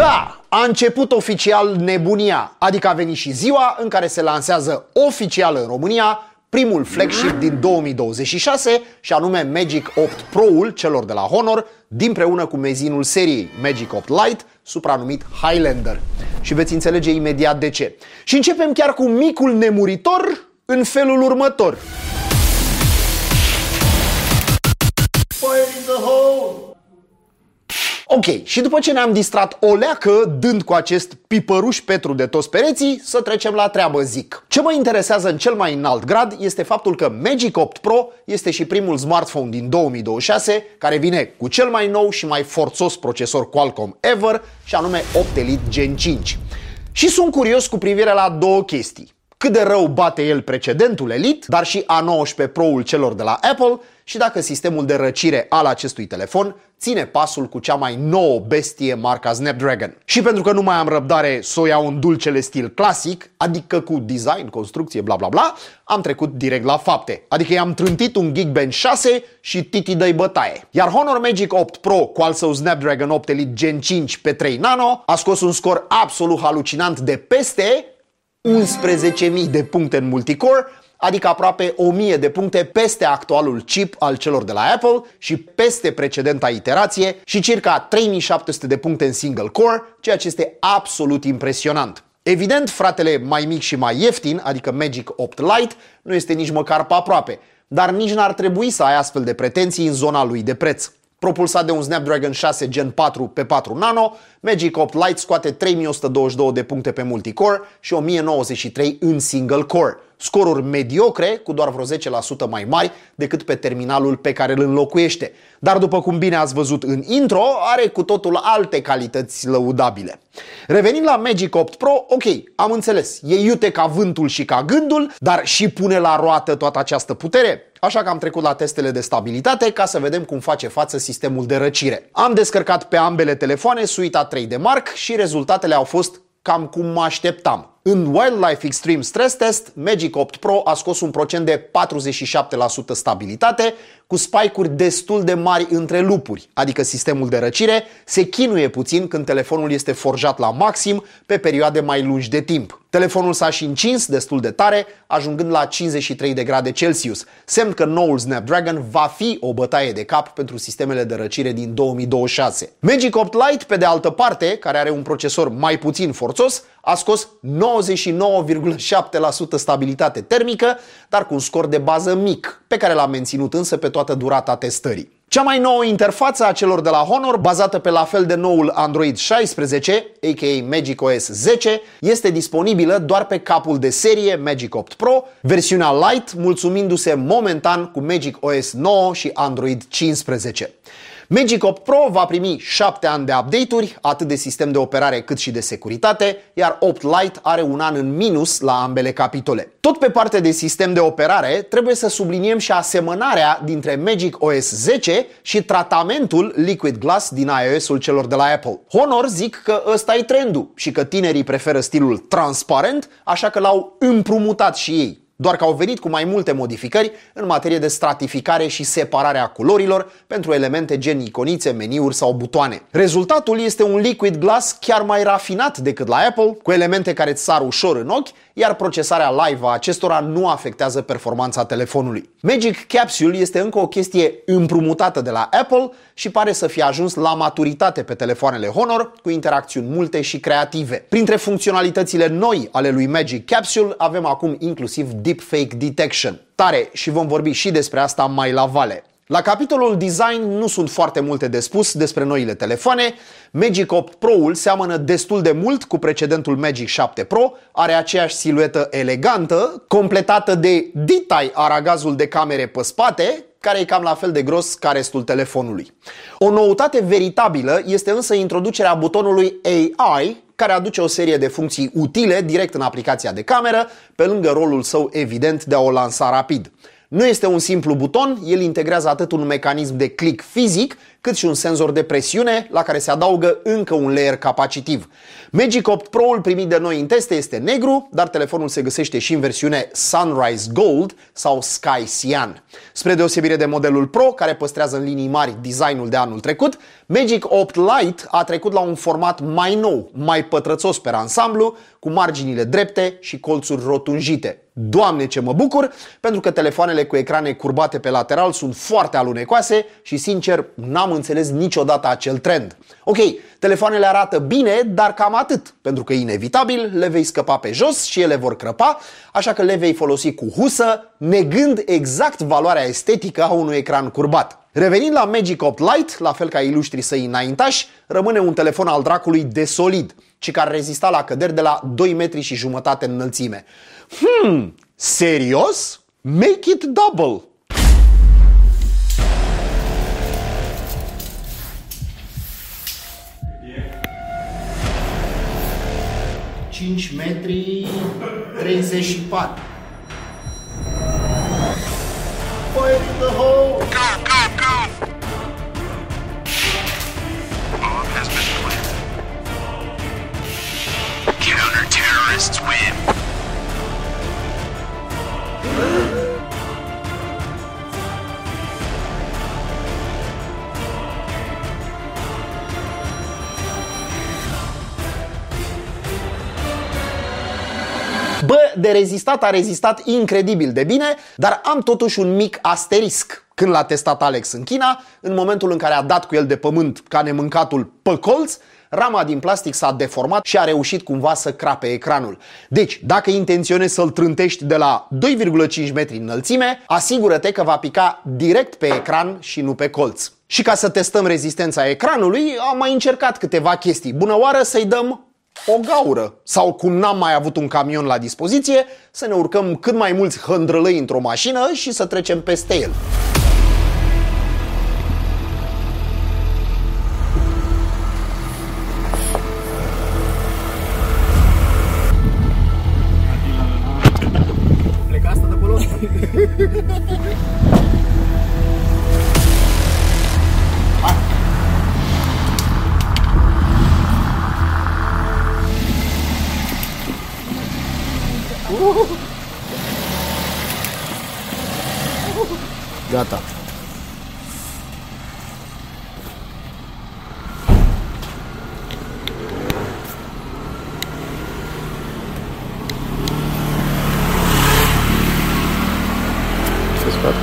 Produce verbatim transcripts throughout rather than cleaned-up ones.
Da, a început oficial nebunia, adică a venit și ziua în care se lansează oficial în România primul flagship din două mii douăzeci și șase, și anume Magic opt Pro-ul celor de la Honor, dinpreună cu mezinul seriei Magic opt Lite, supranumit Highlander. Și veți înțelege imediat de ce. Și începem chiar cu micul nemuritor în felul următor. Fire in the hole! Ok, și după ce ne-am distrat o leacă dând cu acest pipăruș Petru de toți pereții, să trecem la treabă, zic. Ce mă interesează în cel mai înalt grad este faptul că Magic opt Pro este și primul smartphone din două mii douăzeci și șase care vine cu cel mai nou și mai forțos procesor Qualcomm ever, și anume opt Elite Gen cinci. Și sunt curios cu privire la două chestii. Cât de rău bate el precedentul Elite, dar și A nouăsprezece Pro-ul celor de la Apple, și dacă sistemul de răcire al acestui telefon ține pasul cu cea mai nouă bestie marca Snapdragon. Și pentru că nu mai am răbdare să o iau în dulcele stil clasic, adică cu design, construcție, bla bla bla, am trecut direct la fapte. Adică i-am trântit un Geekbench șase și titi dă-i bătaie. Iar Honor Magic opt Pro cu al său Snapdragon opt Elite Gen cinci pe trei nano a scos un scor absolut halucinant de peste unsprezece mii de puncte în multicore, adică aproape o mie de puncte peste actualul chip al celor de la Apple și peste precedenta iterație și circa trei mii șapte sute de puncte în single core, ceea ce este absolut impresionant. Evident, fratele mai mic și mai ieftin, adică Magic opt Lite, nu este nici măcar pe aproape, dar nici n-ar trebui să ai astfel de pretenții în zona lui de preț. Propulsat de un Snapdragon șase Gen patru pe patru nano, Magic opt Lite scoate trei mii o sută douăzeci și două de puncte pe multicore și o mie nouăzeci și trei în single core. Scoruri mediocre, cu doar vreo zece la sută mai mari decât pe terminalul pe care îl înlocuiește. Dar după cum bine ați văzut în intro, are cu totul alte calități lăudabile. Revenind la Magic opt Pro, ok, am înțeles, e iute ca vântul și ca gândul, dar și pune la roată toată această putere? Așa că am trecut la testele de stabilitate ca să vedem cum face față sistemul de răcire. Am descărcat pe ambele telefoane Suite A trei de Mark și rezultatele au fost cam cum mă așteptam. În Wildlife Extreme Stress Test, Magic opt Pro a scos un procent de patruzeci și șapte la sută stabilitate, cu spike-uri destul de mari între lupuri, adică sistemul de răcire se chinuie puțin când telefonul este forjat la maxim pe perioade mai lungi de timp. Telefonul s-a și încins destul de tare, ajungând la cincizeci și trei de grade Celsius, semn că noul Snapdragon va fi o bătaie de cap pentru sistemele de răcire din două mii douăzeci și șase. Magic opt Lite, pe de altă parte, care are un procesor mai puțin forțos, a scos nouăzeci și nouă virgulă șapte la sută stabilitate termică, dar cu un scor de bază mic, pe care l-a menținut însă pe toată durata testării. Cea mai nouă interfață a celor de la Honor, bazată pe la fel de noul Android șaisprezece, aka Magic O S zece, este disponibilă doar pe capul de serie Magic opt Pro, versiunea Lite mulțumindu-se momentan cu Magic O S nouă și Android cincisprezece. Magic opt Pro va primi șapte ani de update-uri, atât de sistem de operare cât și de securitate, iar opt Lite are un an în minus la ambele capitole. Tot pe partea de sistem de operare, trebuie să subliniem și asemănarea dintre Magic O S zece și tratamentul Liquid Glass din iOS-ul celor de la Apple. Honor zic că ăsta e trendul și că tinerii preferă stilul transparent, așa că l-au împrumutat și ei. Doar că au venit cu mai multe modificări în materie de stratificare și separare a culorilor pentru elemente gen iconițe, meniuri sau butoane. Rezultatul este un Liquid Glass chiar mai rafinat decât la Apple, cu elemente care îți sar ușor în ochi, iar procesarea live a acestora nu afectează performanța telefonului. Magic Capsule este încă o chestie împrumutată de la Apple și pare să fie ajuns la maturitate pe telefoanele Honor, cu interacțiuni multe și creative. Printre funcționalitățile noi ale lui Magic Capsule avem acum inclusiv Deepfake Detection. Tare, și vom vorbi și despre asta mai la vale. La capitolul design nu sunt foarte multe de spus despre noile telefoane. Magic opt Pro-ul seamănă destul de mult cu precedentul Magic șapte Pro, are aceeași siluetă elegantă, completată de ditai aragazul de camere pe spate, care e cam la fel de gros ca restul telefonului. O noutate veritabilă este însă introducerea butonului A I, care aduce o serie de funcții utile direct în aplicația de cameră, pe lângă rolul său evident de a o lansa rapid. Nu este un simplu buton, el integrează atât un mecanism de click fizic, cât și un senzor de presiune, la care se adaugă încă un layer capacitiv. Magic opt Pro-ul primit de noi în teste este negru, dar telefonul se găsește și în versiune Sunrise Gold sau Sky Cyan. Spre deosebire de modelul Pro, care păstrează în linii mari designul de anul trecut, Magic opt Lite a trecut la un format mai nou, mai pătrățos pe ansamblu, cu marginile drepte și colțuri rotunjite. Doamne, ce mă bucur, pentru că telefoanele cu ecrane curbate pe lateral sunt foarte alunecoase și, sincer, n-am înțeles niciodată acel trend. Ok, telefoanele arată bine, dar cam atât, pentru că inevitabil le vei scăpa pe jos și ele vor crăpa, așa că le vei folosi cu husă, negând exact valoarea estetică a unui ecran curbat. Revenind la Magic opt Lite, la fel ca iluștrii săi înaintași, rămâne un telefon al dracului de solid, ci care rezista la căderi de la doi metri și jumătate în înălțime. Hmm, serios? Make it double! cinci metri treizeci și patru. Fire in the hole! Go, go, go! Bomb has been planted. Counter-terrorists win. Bă, de rezistat a rezistat incredibil de bine, dar am totuși un mic asterisc. Când l-a testat Alex în China, în momentul în care a dat cu el de pământ ca nemâncatul pe colț, rama din plastic s-a deformat și a reușit cumva să crape ecranul. Deci, dacă intenționezi să-l trântești de la doi virgulă cinci metri înălțime, asigură-te că va pica direct pe ecran și nu pe colț. Și ca să testăm rezistența ecranului, am mai încercat câteva chestii. Bună oară să-i dăm o gaură. Sau, cum n-am mai avut un camion la dispoziție, să ne urcăm cât mai mulți hândrălăi într-o mașină și să trecem peste el. Pleca asta de acolo? Gata. Se spart.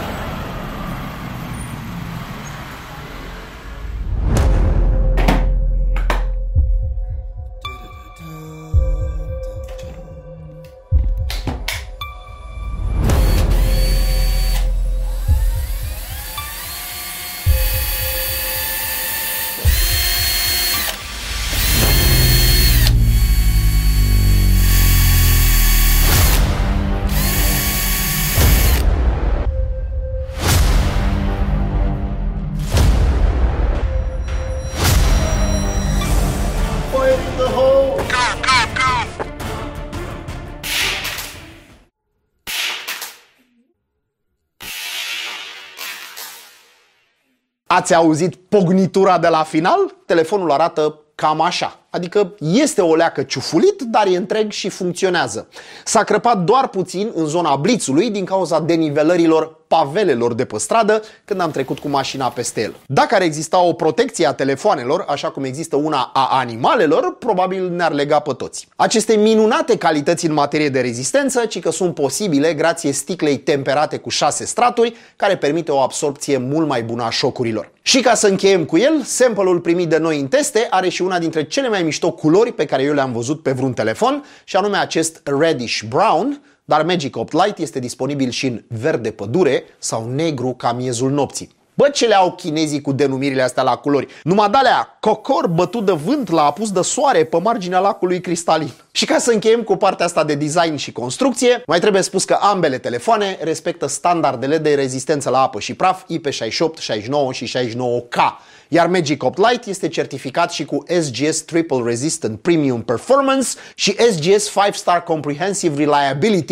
Ați auzit pognitura de la final? Telefonul arată cam așa. Adică este o leacă ciufulit, dar e întreg și funcționează. S-a crăpat doar puțin în zona blițului din cauza denivelărilor pavelelor de pe stradă când am trecut cu mașina peste el. Dacă ar exista o protecție a telefoanelor, așa cum există una a animalelor, probabil ne-ar lega pe toți. Aceste minunate calități în materie de rezistență, ci că sunt posibile grație sticlei temperate cu șase straturi, care permite o absorpție mult mai bună a șocurilor. Și ca să încheiem cu el, sample-ul primit de noi în teste are și una dintre cele mai mișto culori pe care eu le-am văzut pe vreun telefon, și anume acest reddish brown, dar Magic opt Lite este disponibil și în verde pădure sau negru ca miezul nopții. Bă, ce le au chinezii cu denumirile astea la culori? Numai de-alea, cocor bătut de vânt la apus de soare pe marginea lacului cristalin. Și ca să încheiem cu partea asta de design și construcție, mai trebuie spus că ambele telefoane respectă standardele de rezistență la apă și praf I P șaizeci și opt, șaizeci și nouă și șaizeci și nouă K. Iar Magic opt Lite este certificat și cu S G S Triple Resistant Premium Performance și S G S five star Comprehensive Reliability,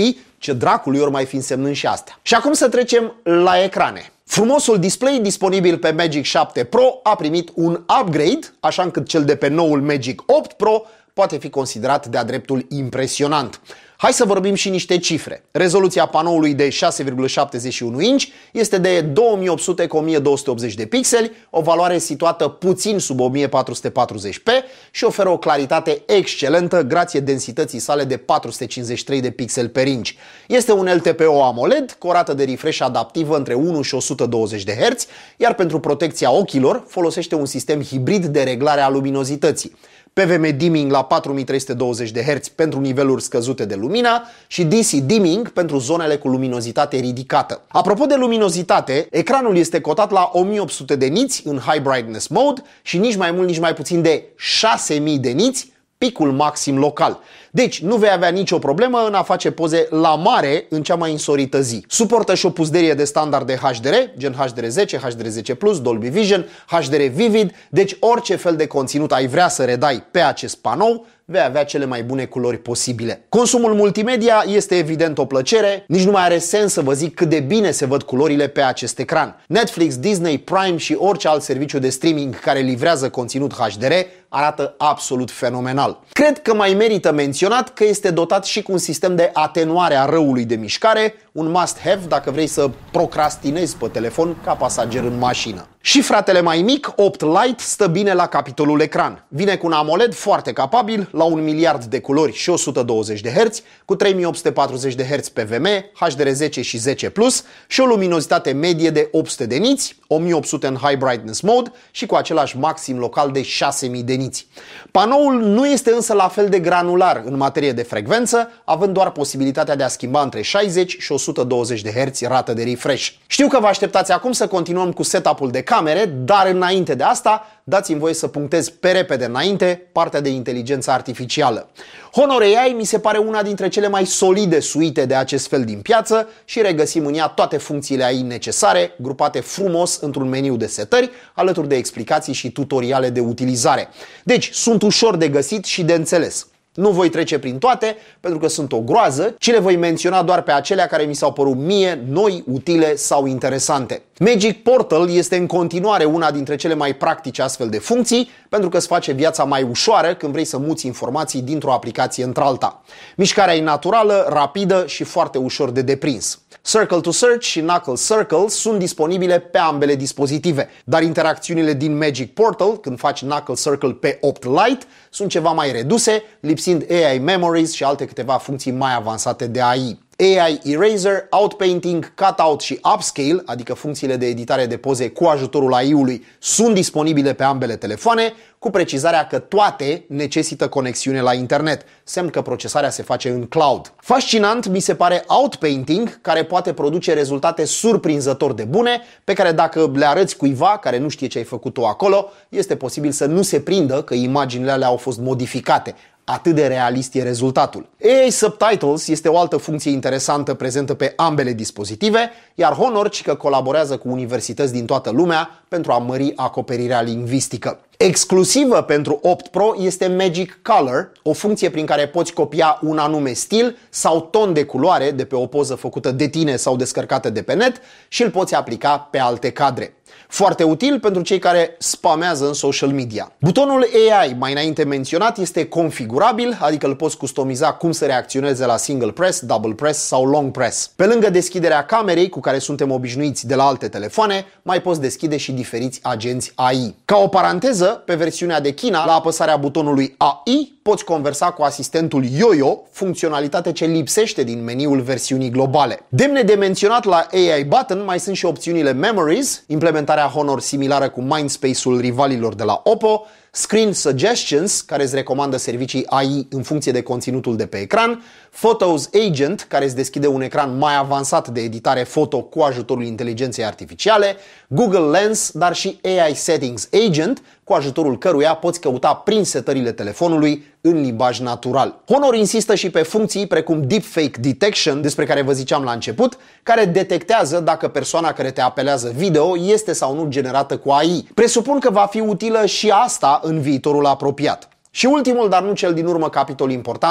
Ce dracului ori mai fi însemnând și astea. Și acum să trecem la ecrane. Frumosul display disponibil pe Magic șapte Pro a primit un upgrade, așa încât cel de pe noul Magic opt Pro poate fi considerat de-a dreptul impresionant. Hai să vorbim și niște cifre. Rezoluția panoului de șase virgulă șaptezeci și unu inch este de două mii opt sute cu o mie două sute optzeci de pixeli, o valoare situată puțin sub o mie patru sute patruzeci p și oferă o claritate excelentă grație densității sale de patru sute cincizeci și trei de pixeli per inch. Este un L T P O AMOLED cu o rată de refresh adaptivă între unu și o sută douăzeci de herți, iar pentru protecția ochilor folosește un sistem hibrid de reglare a luminozității. P V M dimming la patru mii trei sute douăzeci de herți pentru niveluri scăzute de lumină și D C dimming pentru zonele cu luminozitate ridicată. Apropo de luminozitate, ecranul este cotat la o mie opt sute de niți în High Brightness Mode și nici mai mult, nici mai puțin de șase mii de niți, picul maxim local. Deci nu vei avea nicio problemă în a face poze la mare în cea mai însorită zi. Suportă și o puzderie de standard de H D R, gen H D R zece, H D R zece plus, Dolby Vision, H D R Vivid, deci orice fel de conținut ai vrea să redai pe acest panou, vei avea cele mai bune culori posibile. Consumul multimedia este evident o plăcere, nici nu mai are sens să vă zic cât de bine se văd culorile pe acest ecran. Netflix, Disney, Prime și orice alt serviciu de streaming care livrează conținut H D R arată absolut fenomenal. Cred că mai merită menționat că este dotat și cu un sistem de atenuare a răului de mișcare, un must-have dacă vrei să procrastinezi pe telefon ca pasager în mașină. Și fratele mai mic, opt Lite, stă bine la capitolul ecran. Vine cu un AMOLED foarte capabil, la un miliard de culori și o sută douăzeci de herți, cu trei mii opt sute patruzeci de herți P V M, H D R zece și zece plus și o luminozitate medie de opt sute de niți, o mie opt sute în High Brightness Mode și cu același maxim local de șase mii de niți. Panoul nu este însă la fel de granular în materie de frecvență, având doar posibilitatea de a schimba între șaizeci și o sută douăzeci de herți rată de refresh. Știu că vă așteptați acum să continuăm cu setup-ul de camere, dar înainte de asta, dați-mi voie să punctez pe repede înainte partea de inteligență artificială. Honor A I mi se pare una dintre cele mai solide suite de acest fel din piață și regăsim în ea toate funcțiile A I necesare, grupate frumos într-un meniu de setări, alături de explicații și tutoriale de utilizare. Deci, sunt ușor de găsit și de înțeles. Nu voi trece prin toate, pentru că sunt o groază, ci le voi menționa doar pe acelea care mi s-au părut mie noi, utile sau interesante. Magic Portal este în continuare una dintre cele mai practice astfel de funcții, pentru că îți face viața mai ușoară când vrei să muți informații dintr-o aplicație într-alta. Mișcarea e naturală, rapidă și foarte ușor de deprins. Circle to Search și Knuckle Circle sunt disponibile pe ambele dispozitive, dar interacțiunile din Magic Portal, când faci Knuckle Circle pe opt Lite, sunt ceva mai reduse, lipsind A I Memories și alte câteva funcții mai avansate de A I. A I Eraser, Outpainting, Cutout și Upscale, adică funcțiile de editare de poze cu ajutorul A I-ului, sunt disponibile pe ambele telefoane, cu precizarea că toate necesită conexiune la internet, semn că procesarea se face în cloud. Fascinant mi se pare Outpainting, care poate produce rezultate surprinzător de bune, pe care dacă le arăți cuiva care nu știe ce ai făcut tu acolo, este posibil să nu se prindă că imaginile alea au fost modificate. Atât de realist e rezultatul. A I Subtitles este o altă funcție interesantă prezentă pe ambele dispozitive, iar Honor cică colaborează cu universități din toată lumea pentru a mări acoperirea lingvistică. Exclusivă pentru opt Pro este Magic Color, o funcție prin care poți copia un anume stil sau ton de culoare de pe o poză făcută de tine sau descărcată de pe net și îl poți aplica pe alte cadre. Foarte util pentru cei care spamează în social media. Butonul A I, mai înainte menționat, este configurabil, adică îl poți customiza cum să reacționeze la single press, double press sau long press. Pe lângă deschiderea camerei, cu care suntem obișnuiți de la alte telefoane, mai poți deschide și diferiți agenți A I. Ca o paranteză, pe versiunea de China, la apăsarea butonului A I, poți conversa cu asistentul Yoyo, funcționalitate ce lipsește din meniul versiunii globale. Demne de menționat la A I Button mai sunt și opțiunile Memories, implementarea Honor similară cu Mindspace-ul rivalilor de la Oppo, Screen Suggestions, care îți recomandă servicii A I în funcție de conținutul de pe ecran, Photos Agent, care îți deschide un ecran mai avansat de editare foto cu ajutorul inteligenței artificiale, Google Lens, dar și A I Settings Agent, cu ajutorul căruia poți căuta prin setările telefonului în limbaj natural. Honor insistă și pe funcții precum Deepfake Detection, despre care vă ziceam la început, care detectează dacă persoana care te apelează video este sau nu generată cu A I. Presupun că va fi utilă și asta în viitorul apropiat. Și ultimul, dar nu cel din urmă capitol important,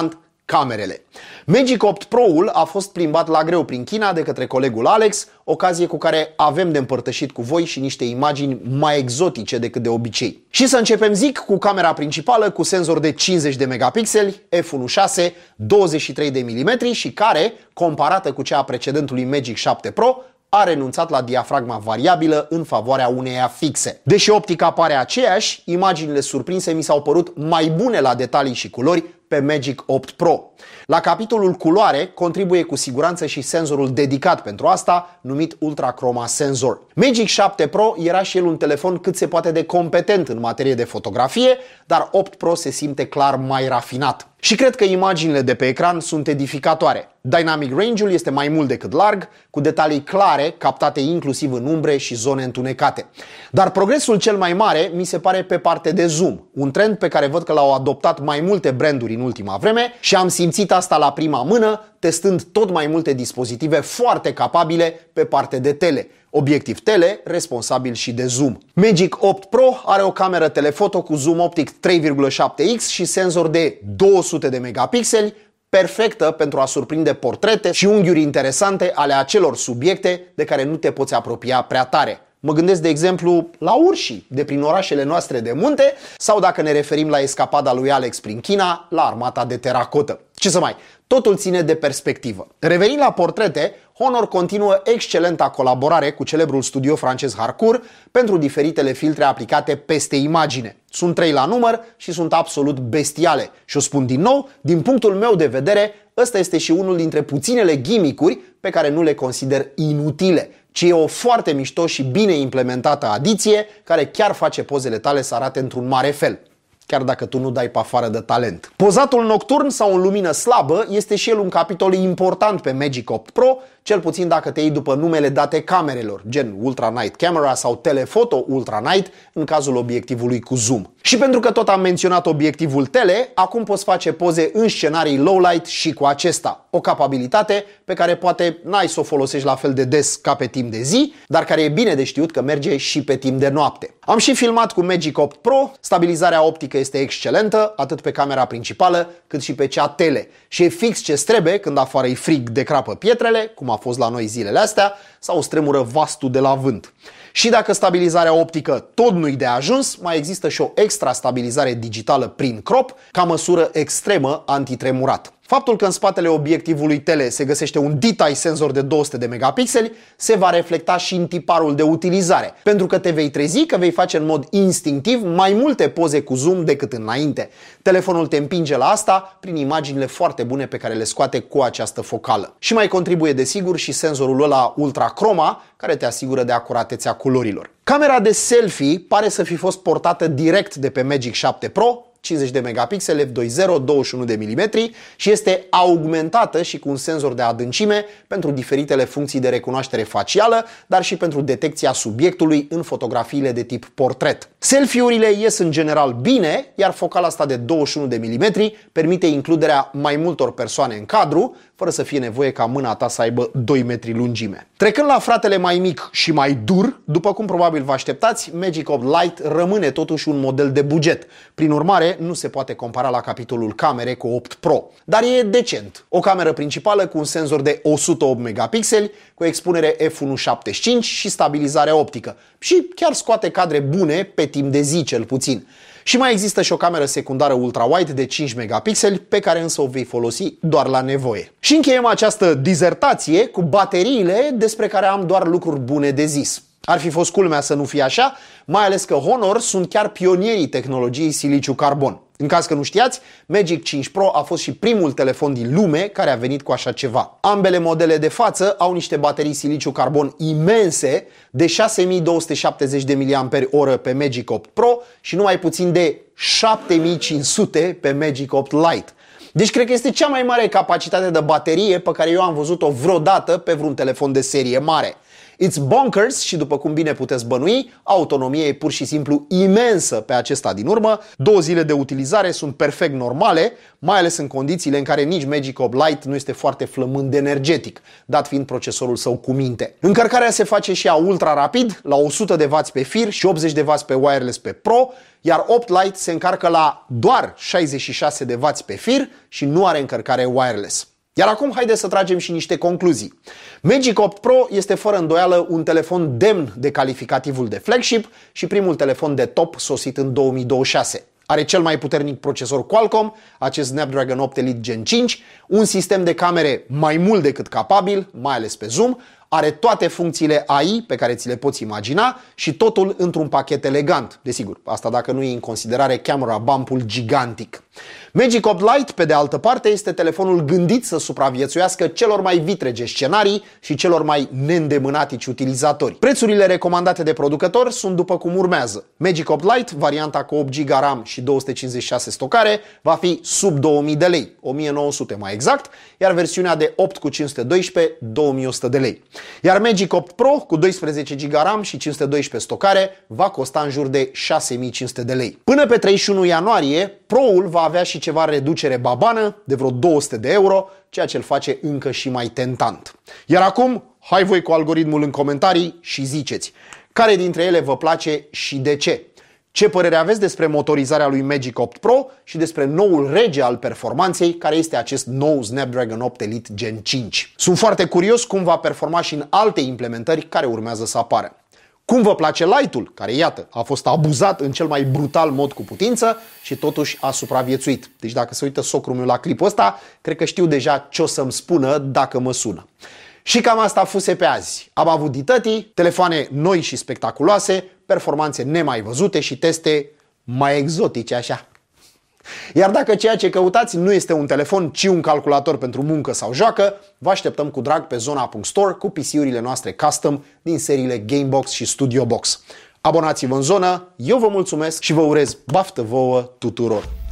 camerele. Magic opt Pro-ul a fost plimbat la greu prin China de către colegul Alex, ocazie cu care avem de împărtășit cu voi și niște imagini mai exotice decât de obicei. Și să începem, zic, cu camera principală cu senzor de cincizeci de megapixeli, F unu punct șase, douăzeci și trei de milimetri și care, comparată cu cea a precedentului Magic șapte Pro, a renunțat la diafragma variabilă în favoarea uneia fixe. Deși optica pare aceeași, imaginile surprinse mi s-au părut mai bune la detalii și culori pe Magic opt Pro. La capitolul culoare contribuie cu siguranță și senzorul dedicat pentru asta, numit Ultra Chroma Sensor. Magic șapte Pro era și el un telefon cât se poate de competent în materie de fotografie, dar opt Pro se simte clar mai rafinat. Și cred că imaginile de pe ecran sunt edificatoare. Dynamic range-ul este mai mult decât larg, cu detalii clare, captate inclusiv în umbre și zone întunecate. Dar progresul cel mai mare mi se pare pe parte de zoom, un trend pe care văd că l-au adoptat mai multe branduri în ultima vreme și am simțit asta la prima mână, testând tot mai multe dispozitive foarte capabile pe parte de tele. Obiectiv tele, responsabil și de zoom. Magic opt Pro are o cameră telefoto cu zoom optic trei virgulă șapte x și senzor de două sute de megapixeli, perfectă pentru a surprinde portrete și unghiuri interesante ale acelor subiecte de care nu te poți apropia prea tare. Mă gândesc, de exemplu, la urșii de prin orașele noastre de munte sau, dacă ne referim la escapada lui Alex prin China, la armata de teracotă. Ce să mai, totul ține de perspectivă. Revenind la portrete, Honor continuă excelenta colaborare cu celebrul studio francez Harcourt pentru diferitele filtre aplicate peste imagine. Sunt trei la număr și sunt absolut bestiale. Și o spun din nou, din punctul meu de vedere, ăsta este și unul dintre puținele gimmick-uri pe care nu le consider inutile, ci e o foarte mișto și bine implementată adiție care chiar face pozele tale să arate într-un mare fel, chiar dacă tu nu dai pe afară de talent. Pozatul nocturn sau în lumină slabă este și el un capitol important pe Magic opt Pro, cel puțin dacă te iei după numele date camerelor, gen Ultra Night Camera sau Telephoto Ultra Night în cazul obiectivului cu zoom. Și pentru că tot am menționat obiectivul tele, acum poți face poze în scenarii low light și cu acesta. O capabilitate pe care poate n-ai să o folosești la fel de des ca pe timp de zi, dar care e bine de știut că merge și pe timp de noapte. Am și filmat cu Magic opt Pro, stabilizarea optică este excelentă, atât pe camera principală cât și pe cea tele. Și e fix ce-ți trebuie când afară e frig de crapă pietrele, cum a fost la noi zilele astea, sau stremură vastul de la vânt. Și dacă stabilizarea optică tot nu-i de ajuns, mai există și o extra stabilizare digitală prin crop, ca măsură extremă antitremurat. Faptul că în spatele obiectivului tele se găsește un detail senzor de două sute de megapixeli se va reflecta și în tiparul de utilizare, pentru că te vei trezi că vei face în mod instinctiv mai multe poze cu zoom decât înainte. Telefonul te împinge la asta prin imaginile foarte bune pe care le scoate cu această focală. Și mai contribuie desigur și senzorul ăla Ultra Chroma, care te asigură de acuratețea culorilor. Camera de selfie pare să fi fost portată direct de pe Magic șapte Pro, cincizeci de megapixeli, F doi punct zero, douăzeci și unu de milimetri și este augmentată și cu un senzor de adâncime pentru diferitele funcții de recunoaștere facială, dar și pentru detecția subiectului în fotografiile de tip portret. Selfie-urile ies în general bine, iar focala asta de douăzeci și unu de milimetri permite includerea mai multor persoane în cadru, fără să fie nevoie ca mâna ta să aibă doi metri lungime. Trecând la fratele mai mic și mai dur, după cum probabil vă așteptați, Magic opt Lite rămâne totuși un model de buget. Prin urmare, nu se poate compara la capitolul camere cu opt Pro, dar e decent. O cameră principală cu un senzor de o sută opt megapixeli, cu expunere F unu punct șaptezeci și cinci și stabilizare optică. Și chiar scoate cadre bune pe timp de zi cel puțin. Și mai există și o cameră secundară ultra-wide de cinci megapixeli, pe care însă o vei folosi doar la nevoie. Și încheiem această dizertație cu bateriile despre care am doar lucruri bune de zis. Ar fi fost culmea să nu fie așa, mai ales că Honor sunt chiar pionierii tehnologiei siliciu-carbon. În caz că nu știați, Magic cinci Pro a fost și primul telefon din lume care a venit cu așa ceva. Ambele modele de față au niște baterii siliciu-carbon imense de șase mii două sute șaptezeci de miliamperi oră pe Magic opt Pro și numai puțin de șapte mii cinci sute pe Magic opt Lite. Deci cred că este cea mai mare capacitate de baterie pe care eu am văzut-o vreodată pe vreun telefon de serie mare. It's bonkers și, după cum bine puteți bănui, autonomia e pur și simplu imensă pe acesta din urmă. Două zile de utilizare sunt perfect normale, mai ales în condițiile în care nici Magic opt Lite nu este foarte flămând energetic, dat fiind procesorul său cu minte. Încărcarea se face și a ultra rapid, la o sută de wați pe fir și optzeci de wați pe wireless pe Pro, iar opt Lite se încarcă la doar șaizeci și șase de wați pe fir și nu are încărcare wireless. Iar acum haideți să tragem și niște concluzii. Magic opt Pro este fără îndoială un telefon demn de calificativul de flagship și primul telefon de top sosit în două mii douăzeci și șase. Are cel mai puternic procesor Qualcomm, acest Snapdragon opt Elite Gen cinci, un sistem de camere mai mult decât capabil, mai ales pe zoom, are toate funcțiile A I pe care ți le poți imagina și totul într-un pachet elegant. Desigur, asta dacă nu iei în considerare camera bump-ul gigantic. Magic opt Lite, pe de altă parte, este telefonul gândit să supraviețuiască celor mai vitrege scenarii și celor mai neîndemânatici utilizatori. Prețurile recomandate de producător sunt după cum urmează. Magic opt Lite, varianta cu opt giga RAM și două sute cincizeci și șase stocare, va fi sub două mii de lei, o mie nouă sute mai exact, iar versiunea de opt cu cinci sute doisprezece, două mii o sută de lei. Iar Magic opt Pro cu doisprezece giga RAM și cinci sute doisprezece stocare va costa în jur de șase mii cinci sute de lei. Până pe treizeci și unu ianuarie, Pro-ul va avea și ceva reducere babană de vreo două sute de euro, ceea ce îl face încă și mai tentant. Iar acum, hai voi cu algoritmul în comentarii și ziceți care dintre ele vă place și de ce. Ce părere aveți despre motorizarea lui Magic opt Pro și despre noul rege al performanței, care este acest nou Snapdragon opt Elite Gen cinci? Sunt foarte curios cum va performa și în alte implementări care urmează să apară. Cum vă place Lite-ul, care, iată, a fost abuzat în cel mai brutal mod cu putință și totuși a supraviețuit. Deci dacă se uită socrul meu la clipul ăsta, cred că știu deja ce o să-mi spună dacă mă sună. Și cam asta fuse pe azi. Am avut ditătii, telefoane noi și spectaculoase, performanțe nemai văzute și teste mai exotice așa. Iar dacă ceea ce căutați nu este un telefon, ci un calculator pentru muncă sau joacă, vă așteptăm cu drag pe zona punct store cu P C-urile noastre custom din seriile Gamebox și Studio Box. Abonați-vă în zonă, eu vă mulțumesc și vă urez baftă vouă tuturor!